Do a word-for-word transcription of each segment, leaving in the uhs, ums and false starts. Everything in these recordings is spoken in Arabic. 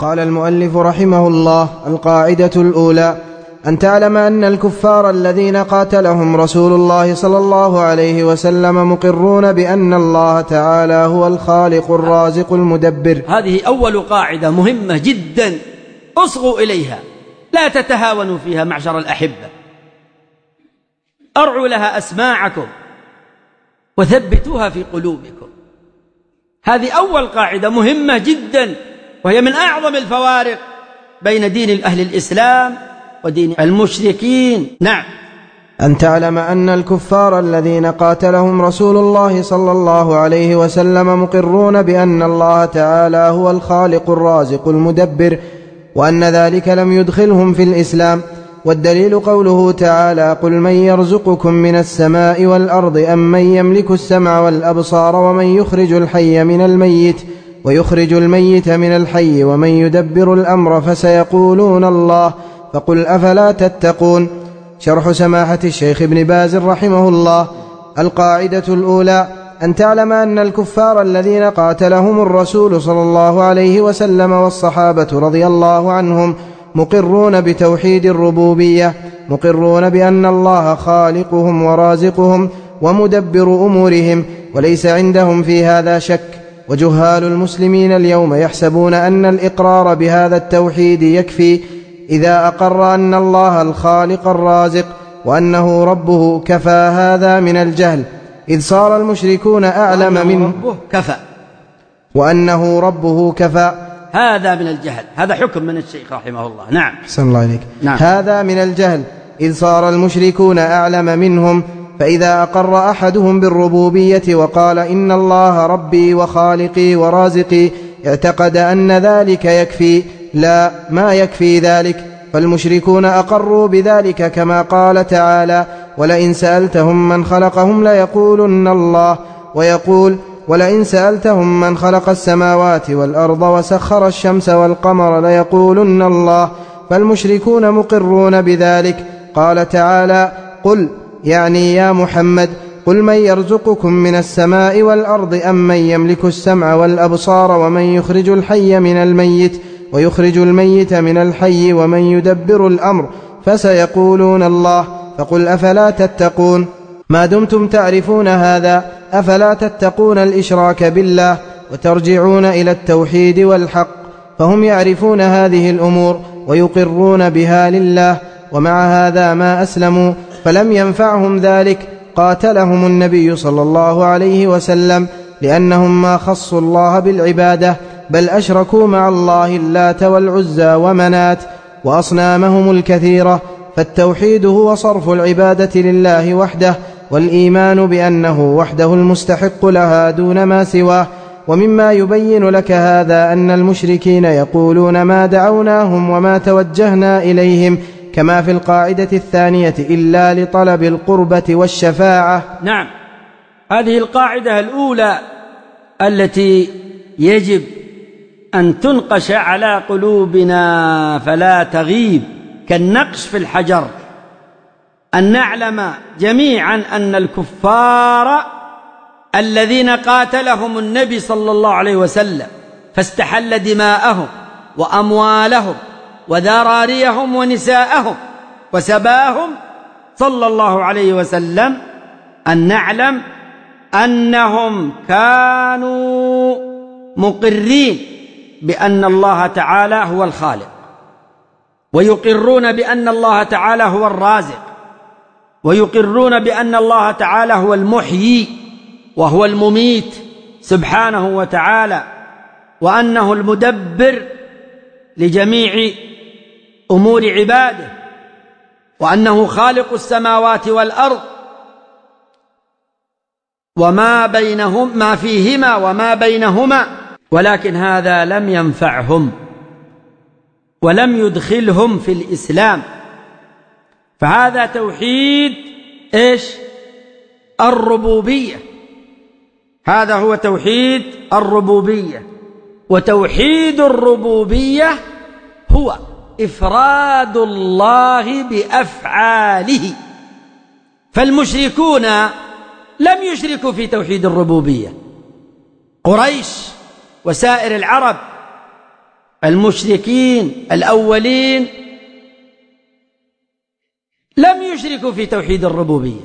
قال المؤلف رحمه الله: القاعدة الأولى أن تعلم أن الكفار الذين قاتلهم رسول الله صلى الله عليه وسلم مقرون بأن الله تعالى هو الخالق الرازق المدبر. هذه أول قاعدة مهمة جدا، أصغوا إليها، لا تتهاونوا فيها معشر الأحبة، أرعوا لها أسماعكم وثبتوها في قلوبكم. هذه أول قاعدة مهمة جدا، وهي من أعظم الفوارق بين دين أهل الإسلام ودين المشركين. نعم. أن تعلم أن الكفار الذين قاتلهم رسول الله صلى الله عليه وسلم مقرون بأن الله تعالى هو الخالق الرازق المدبر، وأن ذلك لم يدخلهم في الإسلام. والدليل قوله تعالى: قل من يرزقكم من السماء والأرض أم من يملك السمع والأبصار ومن يخرج الحي من الميت ويخرج الميت من الحي ومن يدبر الأمر فسيقولون الله فقل أفلا تتقون. شرح سماحة الشيخ ابن باز رحمه الله: القاعدة الأولى أن تعلم أن الكفار الذين قاتلهم الرسول صلى الله عليه وسلم والصحابة رضي الله عنهم مقرون بتوحيد الربوبية، مقرون بأن الله خالقهم ورازقهم ومدبر أمورهم، وليس عندهم في هذا شك. وجهال المسلمين اليوم يحسبون أن الإقرار بهذا التوحيد يكفي إذا أقر أن الله الخالق الرازق وأنه ربه كفى. هذا من الجهل، إذ صار المشركون أعلم منه ربه كفى وأنه ربه كفى. هذا من الجهل، هذا حكم من الشيخ رحمه الله. نعم. أحسن الله عليك. نعم. هذا من الجهل، إذ صار المشركون أعلم منهم. فإذا أقر أحدهم بالربوبية وقال إن الله ربي وخالقي ورازقي اعتقد أن ذلك يكفي. لا، ما يكفي ذلك، فالمشركون أقروا بذلك كما قال تعالى: ولئن سألتهم من خلقهم ليقولن الله، ويقول: ولئن سألتهم من خلق السماوات والأرض وسخر الشمس والقمر ليقولن الله. فالمشركون مقرون بذلك. قال تعالى: قل، يعني يا محمد، قل من يرزقكم من السماء والأرض أم من يملك السمع والأبصار ومن يخرج الحي من الميت ويخرج الميت من الحي ومن يدبر الأمر فسيقولون الله فقل أفلا تتقون. ما دمتم تعرفون هذا أفلا تتقون الإشراك بالله وترجعون إلى التوحيد والحق؟ فهم يعرفون هذه الأمور ويقرون بها لله، ومع هذا ما أسلموا، فلم ينفعهم ذلك. قاتلهم النبي صلى الله عليه وسلم لأنهم ما خصوا الله بالعبادة، بل أشركوا مع الله اللات والعزى ومنات وأصنامهم الكثيرة. فالتوحيد هو صرف العبادة لله وحده، والإيمان بأنه وحده المستحق لها دون ما سواه. ومما يبين لك هذا أن المشركين يقولون ما دعوناهم وما توجهنا إليهم، كما في القاعدة الثانية، إلا لطلب القربة والشفاعة. نعم، هذه القاعدة الأولى التي يجب أن تنقش على قلوبنا فلا تغيب كالنقش في الحجر، أن نعلم جميعا أن الكفار الذين قاتلهم النبي صلى الله عليه وسلم فاستحل دماءهم وأموالهم وذراريهم ونساءهم وسباهم صلى الله عليه وسلم، أن نعلم أنهم كانوا مقرين بأن الله تعالى هو الخالق، ويقرون بأن الله تعالى هو الرازق، ويقرون بأن الله تعالى هو المحيي وهو المميت سبحانه وتعالى، وأنه المدبر لجميع أمور عباده، وأنه خالق السماوات والأرض وما بينهم ما فيهما وما بينهما. ولكن هذا لم ينفعهم ولم يدخلهم في الإسلام. فهذا توحيد إيش؟ الربوبية. هذا هو توحيد الربوبية. وتوحيد الربوبية هو إفراد الله بأفعاله. فالمشركون لم يشركوا في توحيد الربوبية. قريش وسائر العرب المشركين الأولين لم يشركوا في توحيد الربوبية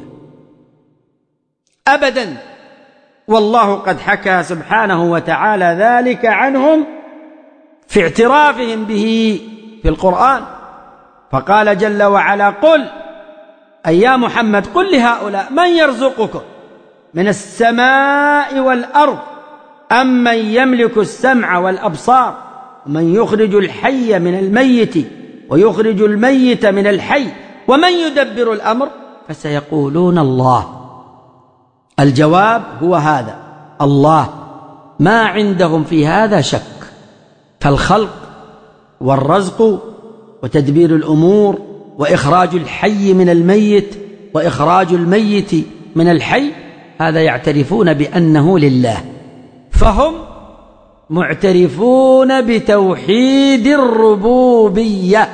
أبدا، والله قد حكى سبحانه وتعالى ذلك عنهم في اعترافهم به في القرآن، فقال جل وعلا: قل أي يا محمد قل لهؤلاء من يرزقكم من السماء والأرض أم من يملك السمع والأبصار ومن يخرج الحي من الميت ويخرج الميت من الحي ومن يدبر الأمر فسيقولون الله. الجواب هو هذا: الله. ما عندهم في هذا شك، فالخلق والرزق وتدبير الأمور وإخراج الحي من الميت وإخراج الميت من الحي هذا يعترفون بأنه لله، فهم معترفون بتوحيد الربوبية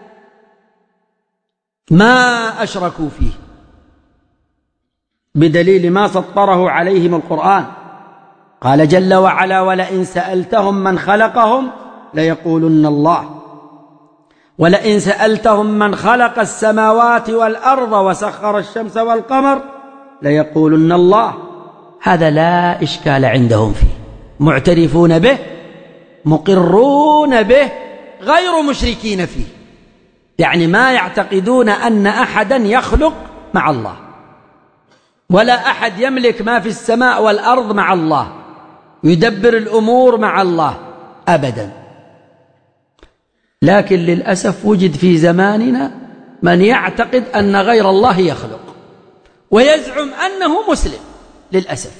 ما أشركوا فيه، بدليل ما سطره عليهم القرآن. قال جل وعلا: ولئن سألتهم من خلقهم ليقولن الله، ولئن سألتهم من خلق السماوات والأرض وسخر الشمس والقمر ليقولن الله. هذا لا إشكال عندهم فيه، معترفون به مقرون به غير مشركين فيه، يعني ما يعتقدون أن أحدا يخلق مع الله، ولا أحد يملك ما في السماء والأرض مع الله، يدبر الأمور مع الله أبدا. لكن للأسف وجد في زماننا من يعتقد أن غير الله يخلق ويزعم أنه مسلم للأسف،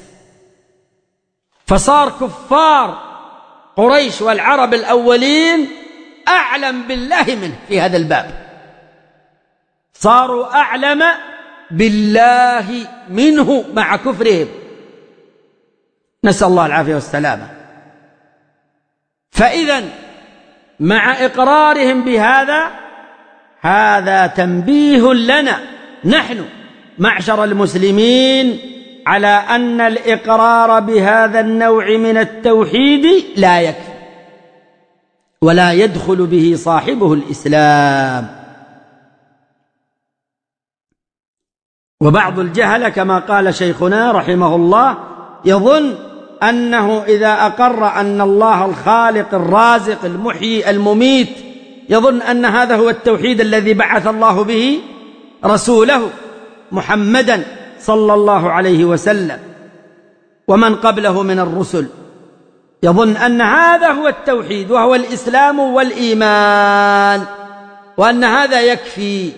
فصار كفار قريش والعرب الأولين أعلم بالله منه في هذا الباب، صاروا أعلم بالله منه مع كفرهم، نسأل الله العافية والسلامة. فإذا مع إقرارهم بهذا، هذا تنبيه لنا نحن معشر المسلمين على أن الإقرار بهذا النوع من التوحيد لا يكفي، ولا يدخل به صاحبه الإسلام. وبعض الجهل كما قال شيخنا رحمه الله يظن أنه إذا أقر أن الله الخالق الرازق المحيي المميت، يظن أن هذا هو التوحيد الذي بعث الله به رسوله محمدا صلى الله عليه وسلم ومن قبله من الرسل، يظن أن هذا هو التوحيد وهو الإسلام والإيمان، وأن هذا يكفي.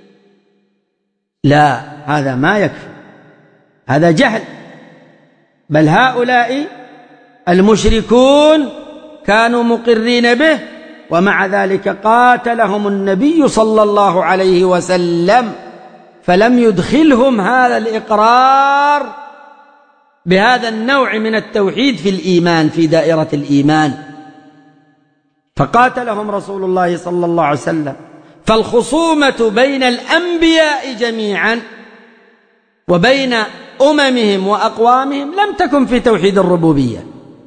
لا، هذا ما يكفي، هذا جهل. بل هؤلاء المشركون كانوا مقرين به، ومع ذلك قاتلهم النبي صلى الله عليه وسلم، فلم يدخلهم هذا الإقرار بهذا النوع من التوحيد في الإيمان، في دائرة الإيمان، فقاتلهم رسول الله صلى الله عليه وسلم. فالخصومة بين الأنبياء جميعا وبين أممهم وأقوامهم لم تكن في توحيد الربوبية،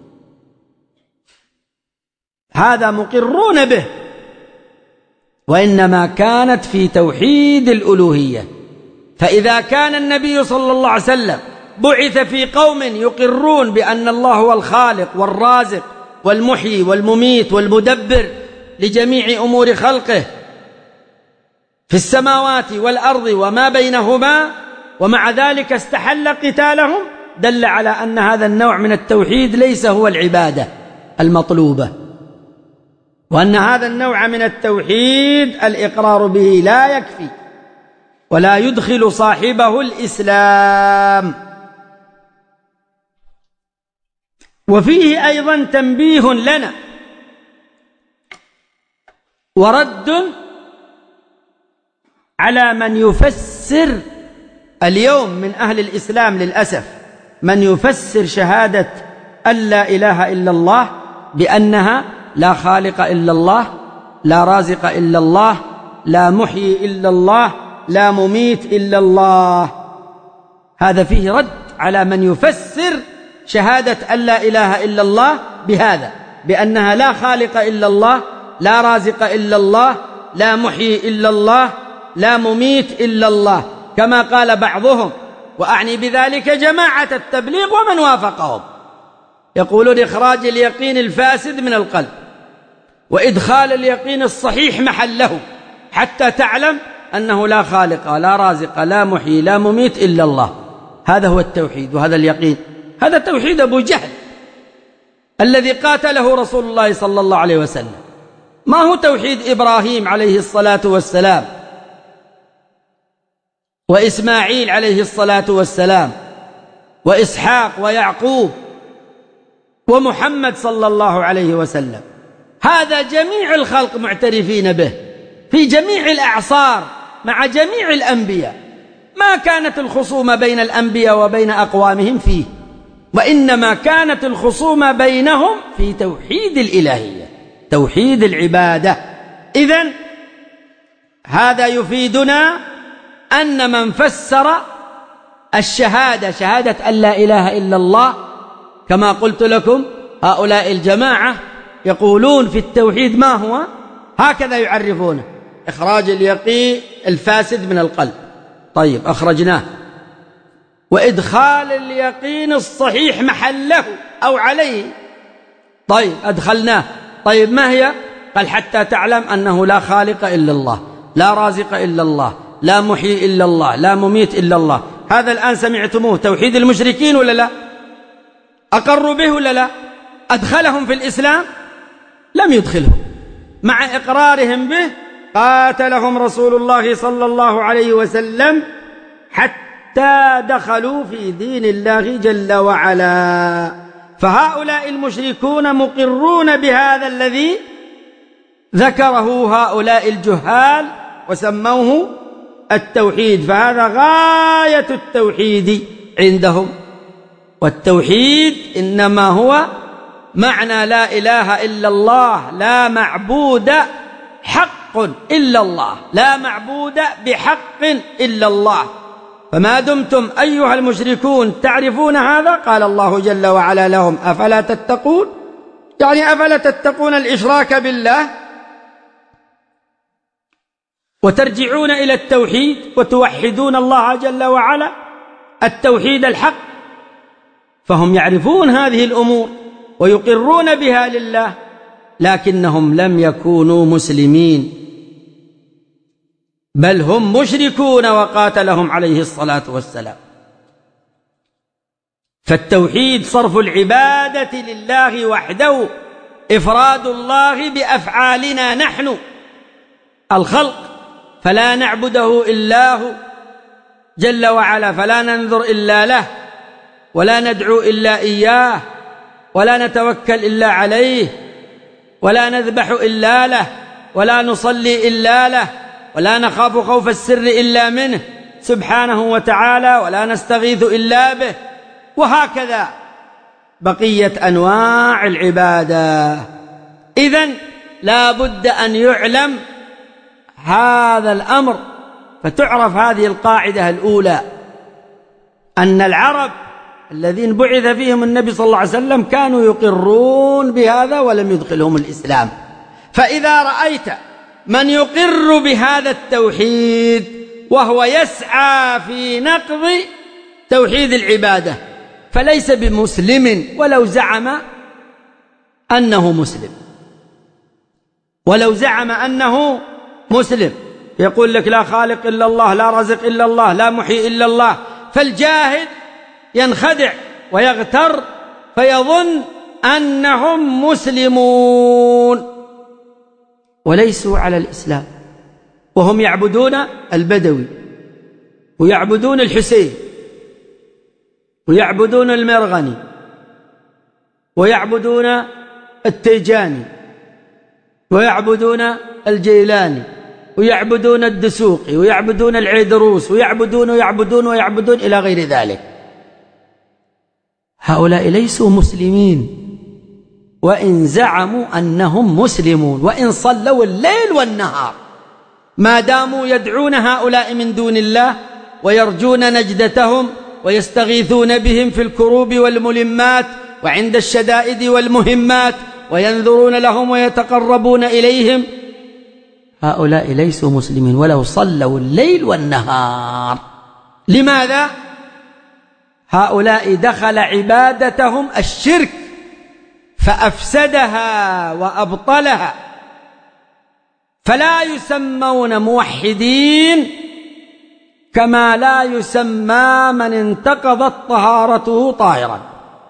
هذا مقرون به، وإنما كانت في توحيد الألوهية. فإذا كان النبي صلى الله عليه وسلم بعث في قوم يقرون بأن الله هو الخالق والرازق والمحيي والمميت والمدبر لجميع أمور خلقه في السماوات والأرض وما بينهما، ومع ذلك استحل قتالهم، دل على أن هذا النوع من التوحيد ليس هو العبادة المطلوبة، وأن هذا النوع من التوحيد الإقرار به لا يكفي ولا يدخل صاحبه الإسلام. وفيه أيضا تنبيه لنا ورد على من يفسر اليوم من أهل الإسلام للأسف، من يفسر شهادة أن لا إله إلا الله بأنها لا خالق إلا الله، لا رازق إلا الله، لا محيي إلا الله، لا مميت إلا الله. هذا فيه رد على من يفسر شهادة أن لا إله إلا الله بهذا، بأنها لا خالق إلا الله، لا رازق إلا الله، لا محيي إلا الله، لا مميت إلا الله، كما قال بعضهم، وأعني بذلك جماعة التبليغ ومن وافقهم، يقولون إخراج اليقين الفاسد من القلب وإدخال اليقين الصحيح محله حتى تعلم أنه لا خالق لا رازق لا محيي لا مميت إلا الله. هذا هو التوحيد وهذا اليقين. هذا توحيد أبو جهل الذي قاتله رسول الله صلى الله عليه وسلم. ما هو توحيد إبراهيم عليه الصلاة والسلام وإسماعيل عليه الصلاة والسلام وإسحاق ويعقوب ومحمد صلى الله عليه وسلم. هذا جميع الخلق معترفين به في جميع الأعصار مع جميع الأنبياء. ما كانت الخصومة بين الأنبياء وبين أقوامهم فيه، وإنما كانت الخصومة بينهم في توحيد الإلهية، توحيد العبادة. إذن هذا يفيدنا أن من فسر الشهادة شهادة أن لا إله إلا الله، كما قلت لكم هؤلاء الجماعة يقولون في التوحيد ما هو؟ هكذا يعرفونه: إخراج اليقين الفاسد من القلب. طيب أخرجناه. وإدخال اليقين الصحيح محله أو عليه. طيب أدخلناه. طيب ما هي؟ قال: حتى تعلم أنه لا خالق إلا الله، لا رازق إلا الله، لا محيي إلا الله، لا مميت إلا الله. هذا الآن سمعتموه توحيد المشركين ولا لا؟ أقروا به ولا لا؟ أدخلهم في الإسلام؟ لم يدخلهم. مع إقرارهم به قاتلهم رسول الله صلى الله عليه وسلم حتى دخلوا في دين الله جل وعلا. فهؤلاء المشركون مقرون بهذا الذي ذكره هؤلاء الجهال وسموه التوحيد، فهذا غاية التوحيد عندهم. والتوحيد إنما هو معنى لا إله إلا الله، لا معبود حق إلا الله، لا معبود بحق إلا الله. فما دمتم أيها المشركون تعرفون هذا، قال الله جل وعلا لهم: أفلا تتقون؟ يعني أفلا تتقون الإشراك بالله وترجعون إلى التوحيد وتوحدون الله جل وعلا التوحيد الحق؟ فهم يعرفون هذه الأمور ويقرون بها لله، لكنهم لم يكونوا مسلمين، بل هم مشركون وقاتلهم عليه الصلاة والسلام. فالتوحيد صرف العبادة لله وحده، إفراد الله بأفعالنا نحن الخلق، فلا نعبده إلا هو جل وعلا، فلا ننظر إلا له، ولا ندعو إلا إياه، ولا نتوكل إلا عليه، ولا نذبح إلا له، ولا نصلي إلا له، ولا نخاف خوف السر إلا منه سبحانه وتعالى، ولا نستغيث إلا به، وهكذا بقية أنواع العبادة. إذن لا بد أن يعلم هذا الأمر، فتعرف هذه القاعدة الأولى: أن العرب الذين بعث فيهم النبي صلى الله عليه وسلم كانوا يقرون بهذا ولم يدخلهم الإسلام. فإذا رأيت من يقر بهذا التوحيد وهو يسعى في نقض توحيد العبادة فليس بمسلم ولو زعم أنه مسلم، ولو زعم أنه مسلم. يقول لك: لا خالق إلا الله، لا رازق إلا الله، لا محيي إلا الله. فالجاهل ينخدع ويغتر فيظن أنهم مسلمون وليسوا على الإسلام، وهم يعبدون البدوي، ويعبدون الحسين، ويعبدون المرغني، ويعبدون التيجاني، ويعبدون الجيلاني، ويعبدون الدسوقي، ويعبدون العيدروس، ويعبدون ويعبدون ويعبدون إلى غير ذلك. هؤلاء ليسوا مسلمين وإن زعموا أنهم مسلمون، وإن صلوا الليل والنهار، ما داموا يدعون هؤلاء من دون الله ويرجون نجدتهم ويستغيثون بهم في الكروب والملمات وعند الشدائد والمهمات وينذرون لهم ويتقربون إليهم، هؤلاء ليسوا مسلمين ولو صلوا الليل والنهار. لماذا؟ هؤلاء دخل عبادتهم الشرك فأفسدها وأبطلها، فلا يسمون موحدين كما لا يسمى من انتقضت طهارته طاهرا.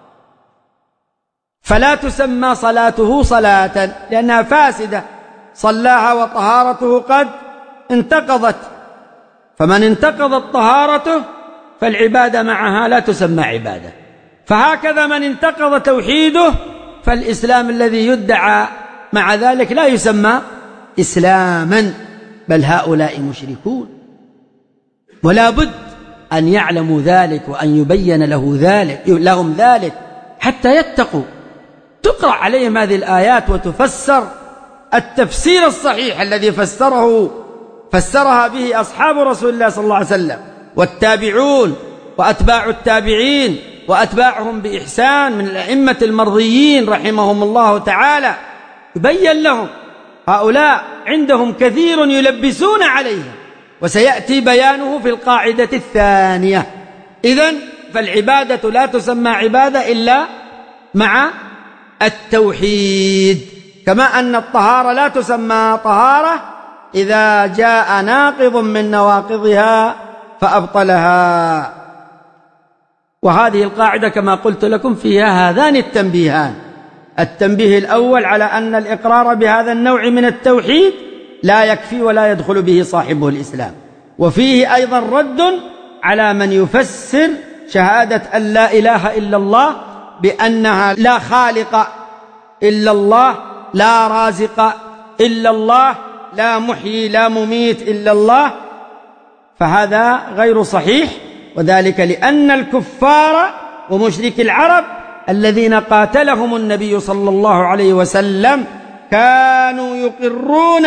فلا تسمى صلاته صلاة لأنها فاسدة، صلاها وطهارته قد انتقضت، فمن انتقضت طهارته فالعبادة معها لا تسمى عبادة. فهكذا من انتقض توحيده فالإسلام الذي يدعى مع ذلك لا يسمى إسلاما، بل هؤلاء مشركون. ولا بد أن يعلموا ذلك وأن يبين له ذلك لهم ذلك حتى يتقوا. تقرأ عليهم هذه الآيات وتفسر التفسير الصحيح الذي فسره فسرها به أصحاب رسول الله صلى الله عليه وسلم والتابعون وأتباع التابعين وأتباعهم بإحسان من الأئمة المرضيين رحمهم الله تعالى. يبين لهم هؤلاء عندهم كثير يلبسون عليهم، وسيأتي بيانه في القاعدة الثانية. إذن فالعبادة لا تسمى عبادة إلا مع التوحيد، كما أن الطهارة لا تسمى طهارة إذا جاء ناقض من نواقضها فأبطلها. وهذه القاعدة كما قلت لكم فيها هذان التنبيهان: التنبيه الأول على أن الإقرار بهذا النوع من التوحيد لا يكفي ولا يدخل به صاحبه الإسلام، وفيه أيضا رد على من يفسر شهادة أن لا إله إلا الله بأنها لا خالق إلا الله، لا رازق إلا الله، لا محيي لا مميت إلا الله، فهذا غير صحيح. وذلك لأن الكفار ومشرك العرب الذين قاتلهم النبي صلى الله عليه وسلم كانوا يقرون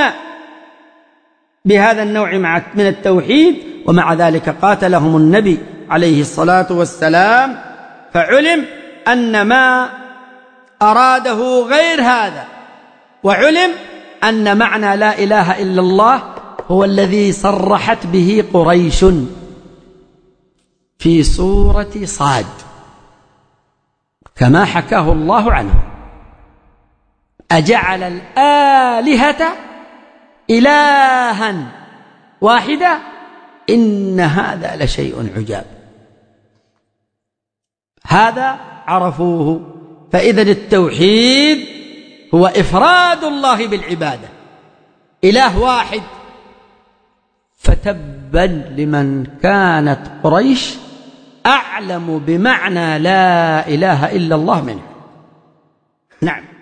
بهذا النوع من التوحيد، ومع ذلك قاتلهم النبي عليه الصلاة والسلام، فعلم أن ما أراده غير هذا، وعلم أن معنى لا إله إلا الله هو الذي صرحت به قريش في سورة صاد كما حكاه الله عنه: أجعل الآلهة إلها واحدة إن هذا لشيء عجاب. هذا عرفوه. فإذن التوحيد هو إفراد الله بالعبادة، إله واحد. فتبا لمن كانت قريش أعلم بمعنى لا إله إلا الله منه. نعم.